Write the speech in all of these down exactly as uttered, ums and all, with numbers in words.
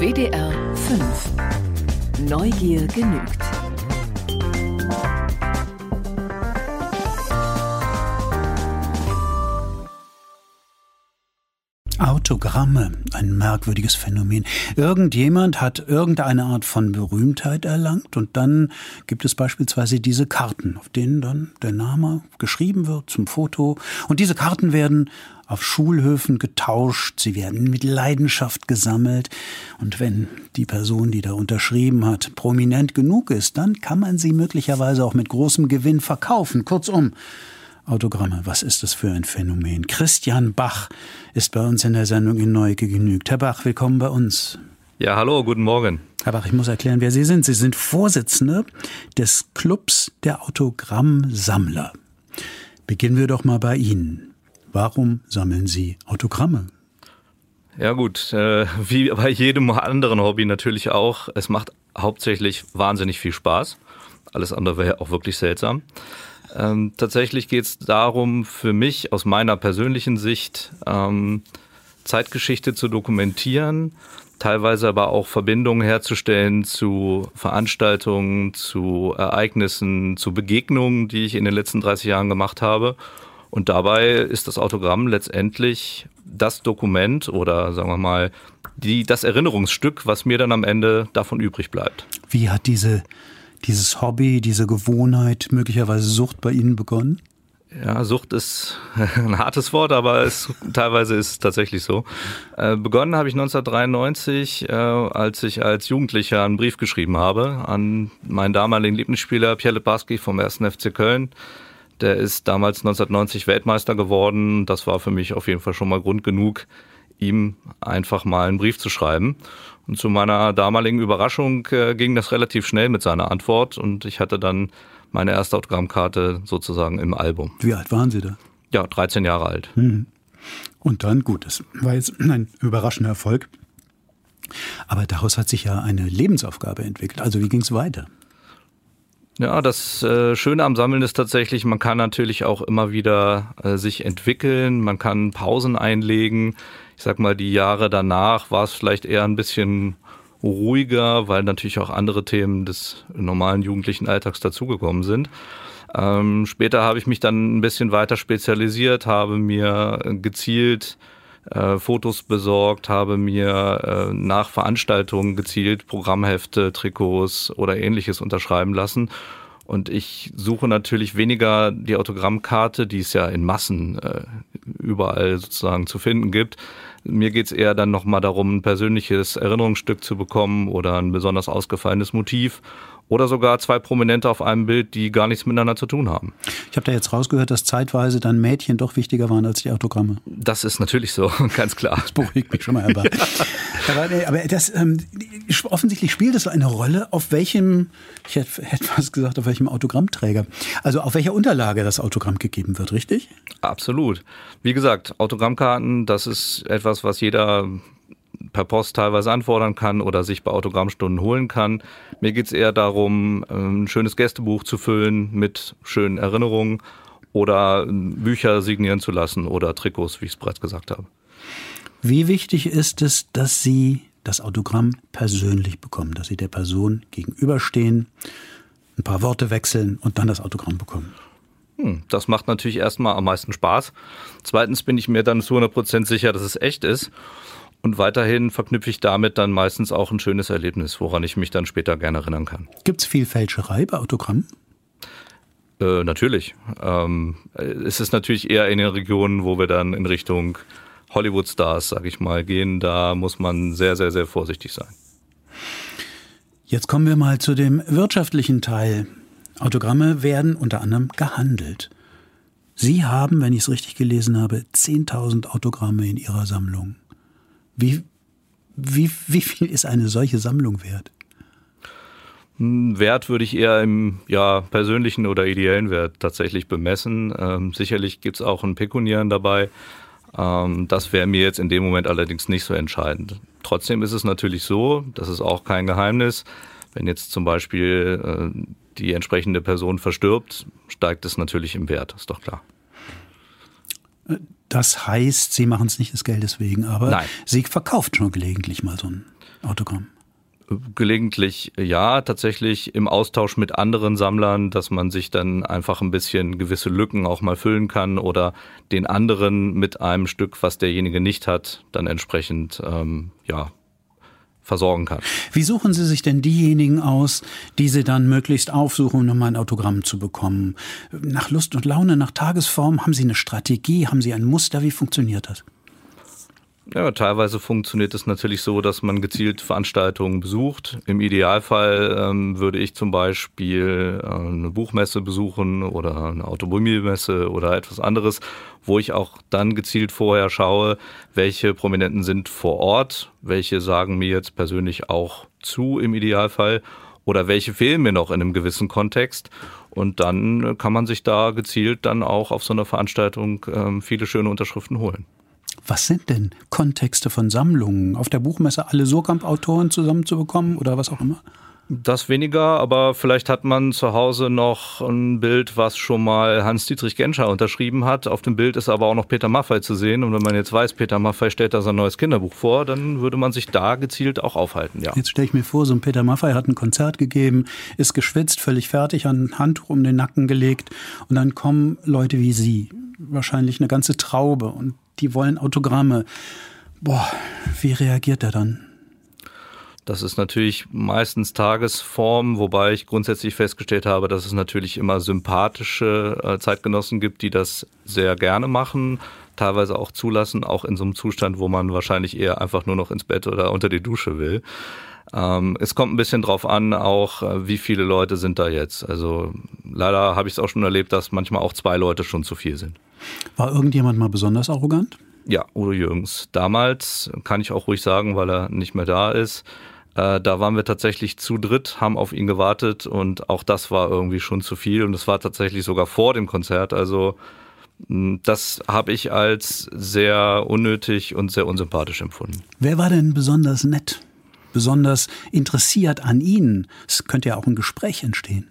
W D R fünf. Neugier genügt. Autogramme, ein merkwürdiges Phänomen. Irgendjemand hat irgendeine Art von Berühmtheit erlangt und dann gibt es beispielsweise diese Karten, auf denen dann der Name geschrieben wird zum Foto. Und diese Karten werden auf Schulhöfen getauscht, sie werden mit Leidenschaft gesammelt. Und wenn die Person, die da unterschrieben hat, prominent genug ist, dann kann man sie möglicherweise auch mit großem Gewinn verkaufen. Kurzum, Autogramme, was ist das für ein Phänomen? Christian Bach ist bei uns in der Sendung in Neugier genügt. Herr Bach, willkommen bei uns. Ja, hallo, guten Morgen. Herr Bach, ich muss erklären, wer Sie sind. Sie sind Vorsitzender des Clubs der Autogrammsammler. Beginnen wir doch mal bei Ihnen. Warum sammeln Sie Autogramme? Ja gut, äh, wie bei jedem anderen Hobby natürlich auch. Es macht hauptsächlich wahnsinnig viel Spaß. Alles andere wäre auch wirklich seltsam. Ähm, tatsächlich geht es darum, für mich aus meiner persönlichen Sicht ähm, Zeitgeschichte zu dokumentieren, teilweise aber auch Verbindungen herzustellen zu Veranstaltungen, zu Ereignissen, zu Begegnungen, die ich in den letzten dreißig Jahren gemacht habe. Und dabei ist das Autogramm letztendlich das Dokument oder sagen wir mal die, das Erinnerungsstück, was mir dann am Ende davon übrig bleibt. Wie hat diese Dieses Hobby, diese Gewohnheit, möglicherweise Sucht bei Ihnen begonnen? Ja, Sucht ist ein hartes Wort, aber es, teilweise ist es tatsächlich so. Äh, begonnen habe ich neunzehnhundertdreiundneunzig, äh, als ich als Jugendlicher einen Brief geschrieben habe an meinen damaligen Lieblingsspieler Pierre Lebarski vom ersten F C Köln. Der ist damals neunzehnhundertneunzig Weltmeister geworden. Das war für mich auf jeden Fall schon mal Grund genug, ihm einfach mal einen Brief zu schreiben. Und zu meiner damaligen Überraschung äh, ging das relativ schnell mit seiner Antwort und ich hatte dann meine erste Autogrammkarte sozusagen im Album. Wie alt waren Sie da? Ja, dreizehn Jahre alt. Mhm. Und dann, gut, das war jetzt ein überraschender Erfolg, aber daraus hat sich ja eine Lebensaufgabe entwickelt. Also wie ging es weiter? Ja, das äh, Schöne am Sammeln ist tatsächlich, man kann natürlich auch immer wieder äh, sich entwickeln, man kann Pausen einlegen. Ich sag mal, die Jahre danach war es vielleicht eher ein bisschen ruhiger, weil natürlich auch andere Themen des normalen jugendlichen Alltags dazugekommen sind. Ähm, später habe ich mich dann ein bisschen weiter spezialisiert, habe mir gezielt äh, Fotos besorgt, habe mir äh, nach Veranstaltungen gezielt Programmhefte, Trikots oder Ähnliches unterschreiben lassen. Und ich suche natürlich weniger die Autogrammkarte, die es ja in Massen äh, überall sozusagen zu finden gibt. Mir geht's eher dann nochmal darum, ein persönliches Erinnerungsstück zu bekommen oder ein besonders ausgefallenes Motiv oder sogar zwei Prominente auf einem Bild, die gar nichts miteinander zu tun haben. Ich habe da jetzt rausgehört, dass zeitweise dann Mädchen doch wichtiger waren als die Autogramme. Das ist natürlich so, ganz klar. Das beruhigt mich schon mal, Herr Bach. aber, aber das, ähm, offensichtlich spielt es so eine Rolle, auf welchem, ich hätte, hätte fast gesagt, auf welchem Autogrammträger, also auf welcher Unterlage das Autogramm gegeben wird, richtig? Absolut. Wie gesagt, Autogrammkarten, das ist etwas, was jeder per Post teilweise anfordern kann oder sich bei Autogrammstunden holen kann. Mir geht es eher darum, ein schönes Gästebuch zu füllen mit schönen Erinnerungen oder Bücher signieren zu lassen oder Trikots, wie ich es bereits gesagt habe. Wie wichtig ist es, dass Sie das Autogramm persönlich bekommen, dass Sie der Person gegenüberstehen, ein paar Worte wechseln und dann das Autogramm bekommen? Hm, das macht natürlich erstmal am meisten Spaß. Zweitens bin ich mir dann zu hundert Prozent sicher, dass es echt ist. Und weiterhin verknüpfe ich damit dann meistens auch ein schönes Erlebnis, woran ich mich dann später gerne erinnern kann. Gibt es viel Fälscherei bei Autogrammen? Äh, natürlich. Ähm, es ist natürlich eher in den Regionen, wo wir dann in Richtung Hollywood-Stars, sag ich mal, gehen. Da muss man sehr, sehr, sehr vorsichtig sein. Jetzt kommen wir mal zu dem wirtschaftlichen Teil. Autogramme werden unter anderem gehandelt. Sie haben, wenn ich es richtig gelesen habe, zehntausend Autogramme in Ihrer Sammlung. Wie, wie, wie viel ist eine solche Sammlung wert? Wert würde ich eher im ja, persönlichen oder ideellen Wert tatsächlich bemessen. Ähm, sicherlich gibt es auch einen pekuniären dabei. Ähm, das wäre mir jetzt in dem Moment allerdings nicht so entscheidend. Trotzdem ist es natürlich so, das ist auch kein Geheimnis, wenn jetzt zum Beispiel äh, die entsprechende Person verstirbt, steigt es natürlich im Wert, ist doch klar. Das heißt, Sie machen es nicht des Geldes wegen, aber Nein. Sie verkauft schon gelegentlich mal so ein Autogramm. Gelegentlich ja, tatsächlich im Austausch mit anderen Sammlern, dass man sich dann einfach ein bisschen gewisse Lücken auch mal füllen kann oder den anderen mit einem Stück, was derjenige nicht hat, dann entsprechend ähm, ja versorgen kann. Wie suchen Sie sich denn diejenigen aus, die Sie dann möglichst aufsuchen, um nochmal ein Autogramm zu bekommen? Nach Lust und Laune, nach Tagesform, haben Sie eine Strategie, haben Sie ein Muster, wie funktioniert das? Ja, teilweise funktioniert es natürlich so, dass man gezielt Veranstaltungen besucht. Im Idealfall ähm, würde ich zum Beispiel äh, eine Buchmesse besuchen oder eine Automobilmesse oder etwas anderes, wo ich auch dann gezielt vorher schaue, welche Prominenten sind vor Ort, welche sagen mir jetzt persönlich auch zu im Idealfall oder welche fehlen mir noch in einem gewissen Kontext. Und dann kann man sich da gezielt dann auch auf so einer Veranstaltung ähm, viele schöne Unterschriften holen. Was sind denn Kontexte von Sammlungen? Auf der Buchmesse alle Surkamp-Autoren zusammenzubekommen oder was auch immer? Das weniger, aber vielleicht hat man zu Hause noch ein Bild, was schon mal Hans-Dietrich Genscher unterschrieben hat. Auf dem Bild ist aber auch noch Peter Maffay zu sehen. Und wenn man jetzt weiß, Peter Maffay stellt da sein neues Kinderbuch vor, dann würde man sich da gezielt auch aufhalten. Ja. Jetzt stelle ich mir vor, so ein Peter Maffay hat ein Konzert gegeben, ist geschwitzt, völlig fertig, hat ein Handtuch um den Nacken gelegt. Und dann kommen Leute wie Sie, wahrscheinlich eine ganze Traube, und die wollen Autogramme. Boah, wie reagiert er dann? Das ist natürlich meistens Tagesform, wobei ich grundsätzlich festgestellt habe, dass es natürlich immer sympathische Zeitgenossen gibt, die das sehr gerne machen, teilweise auch zulassen, auch in so einem Zustand, wo man wahrscheinlich eher einfach nur noch ins Bett oder unter die Dusche will. Ähm, es kommt ein bisschen drauf an, auch wie viele Leute sind da jetzt. Also leider habe ich es auch schon erlebt, dass manchmal auch zwei Leute schon zu viel sind. War irgendjemand mal besonders arrogant? Ja, Udo Jürgens. Damals, kann ich auch ruhig sagen, weil er nicht mehr da ist, äh, da waren wir tatsächlich zu dritt, haben auf ihn gewartet und auch das war irgendwie schon zu viel und es war tatsächlich sogar vor dem Konzert. Also das habe ich als sehr unnötig und sehr unsympathisch empfunden. Wer war denn besonders nett, besonders interessiert an Ihnen? Es könnte ja auch ein Gespräch entstehen.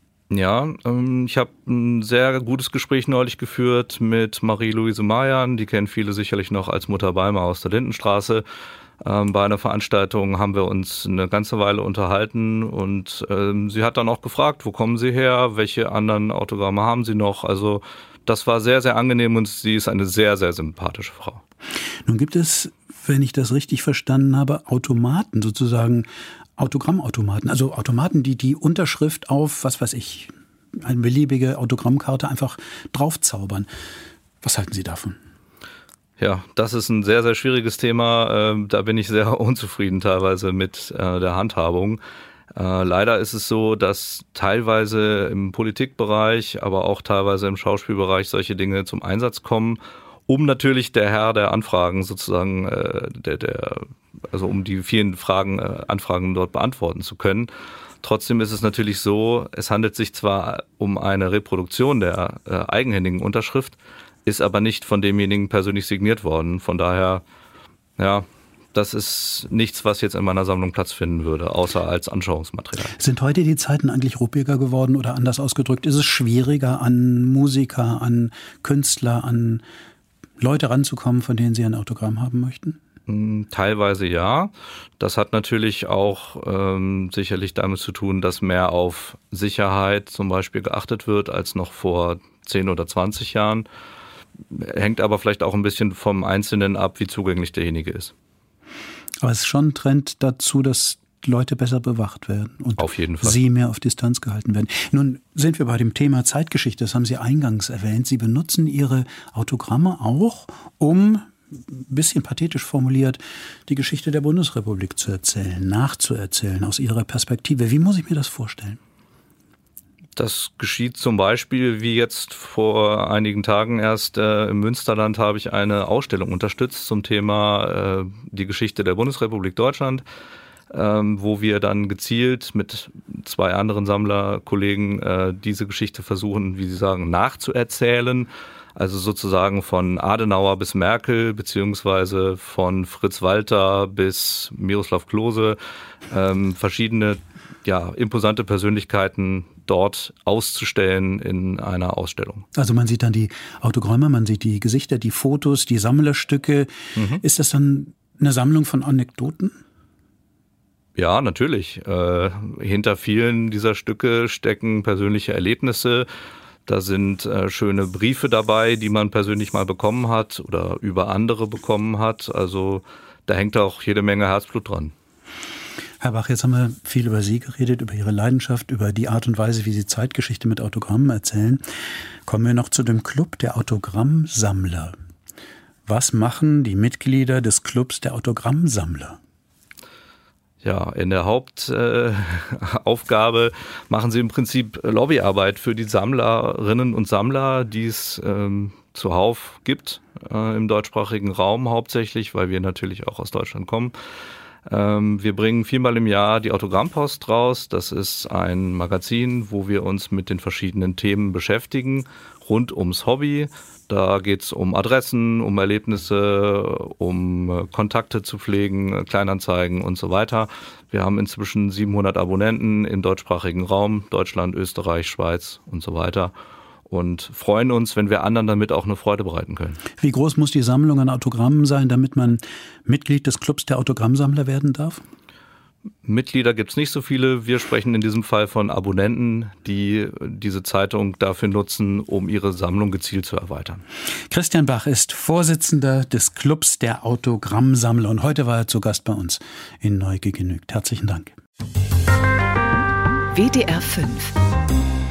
Ja, ich habe ein sehr gutes Gespräch neulich geführt mit Marie-Louise Mayan. Die kennen viele sicherlich noch als Mutter Balmer aus der Lindenstraße. Bei einer Veranstaltung haben wir uns eine ganze Weile unterhalten und sie hat dann auch gefragt, wo kommen Sie her, welche anderen Autogramme haben Sie noch? Also das war sehr, sehr angenehm und sie ist eine sehr, sehr sympathische Frau. Nun gibt es, wenn ich das richtig verstanden habe, Automaten sozusagen, Autogrammautomaten, also Automaten, die die Unterschrift auf, was weiß ich, eine beliebige Autogrammkarte einfach draufzaubern. Was halten Sie davon? Ja, das ist ein sehr, sehr schwieriges Thema. Da bin ich sehr unzufrieden teilweise mit der Handhabung. Leider ist es so, dass teilweise im Politikbereich, aber auch teilweise im Schauspielbereich solche Dinge zum Einsatz kommen, um natürlich der Herr der Anfragen sozusagen, der, der, also um die vielen Fragen, Anfragen dort beantworten zu können. Trotzdem ist es natürlich so, es handelt sich zwar um eine Reproduktion der eigenhändigen Unterschrift, ist aber nicht von demjenigen persönlich signiert worden. Von daher, ja, das ist nichts, was jetzt in meiner Sammlung Platz finden würde, außer als Anschauungsmaterial. Sind heute die Zeiten eigentlich ruppiger geworden oder anders ausgedrückt? Ist es schwieriger, an Musiker, an Künstler, an Leute ranzukommen, von denen Sie ein Autogramm haben möchten? Teilweise ja. Das hat natürlich auch ähm, sicherlich damit zu tun, dass mehr auf Sicherheit zum Beispiel geachtet wird als noch vor zehn oder zwanzig Jahren. Hängt aber vielleicht auch ein bisschen vom Einzelnen ab, wie zugänglich derjenige ist. Aber es ist schon ein Trend dazu, dass Leute besser bewacht werden und auf jeden Fall. Sie mehr auf Distanz gehalten werden. Nun sind wir bei dem Thema Zeitgeschichte, das haben Sie eingangs erwähnt. Sie benutzen Ihre Autogramme auch, um, ein bisschen pathetisch formuliert, die Geschichte der Bundesrepublik zu erzählen, nachzuerzählen aus Ihrer Perspektive. Wie muss ich mir das vorstellen? Das geschieht zum Beispiel, wie jetzt vor einigen Tagen erst äh, im Münsterland habe ich eine Ausstellung unterstützt zum Thema äh, die Geschichte der Bundesrepublik Deutschland, ähm, wo wir dann gezielt mit zwei anderen Sammlerkollegen äh, diese Geschichte versuchen, wie Sie sagen, nachzuerzählen. Also sozusagen von Adenauer bis Merkel, beziehungsweise von Fritz Walter bis Miroslav Klose, ähm, verschiedene, ja, imposante Persönlichkeiten dort auszustellen in einer Ausstellung. Also man sieht dann die Autogramme, man sieht die Gesichter, die Fotos, die Sammlerstücke. Mhm. Ist das dann eine Sammlung von Anekdoten? Ja, natürlich. Äh, hinter vielen dieser Stücke stecken persönliche Erlebnisse. Da sind äh, schöne Briefe dabei, die man persönlich mal bekommen hat oder über andere bekommen hat. Also da hängt auch jede Menge Herzblut dran. Herr Bach, jetzt haben wir viel über Sie geredet, über Ihre Leidenschaft, über die Art und Weise, wie Sie Zeitgeschichte mit Autogrammen erzählen. Kommen wir noch zu dem Club der Autogrammsammler. Was machen die Mitglieder des Clubs der Autogrammsammler? Ja, in der Hauptaufgabe äh, machen sie im Prinzip Lobbyarbeit für die Sammlerinnen und Sammler, die es ähm, zuhauf gibt äh, im deutschsprachigen Raum hauptsächlich, weil wir natürlich auch aus Deutschland kommen. Ähm, wir bringen viermal im Jahr die Autogrammpost raus. Das ist ein Magazin, wo wir uns mit den verschiedenen Themen beschäftigen, rund ums Hobby. Da geht es um Adressen, um Erlebnisse, um Kontakte zu pflegen, Kleinanzeigen und so weiter. Wir haben inzwischen siebenhundert Abonnenten im deutschsprachigen Raum, Deutschland, Österreich, Schweiz und so weiter. Und freuen uns, wenn wir anderen damit auch eine Freude bereiten können. Wie groß muss die Sammlung an Autogrammen sein, damit man Mitglied des Clubs der Autogrammsammler werden darf? Mitglieder gibt es nicht so viele. Wir sprechen in diesem Fall von Abonnenten, die diese Zeitung dafür nutzen, um ihre Sammlung gezielt zu erweitern. Christian Bach ist Vorsitzender des Clubs der Autogrammsammler und heute war er zu Gast bei uns in Neugier genügt. Herzlichen Dank. W D R fünf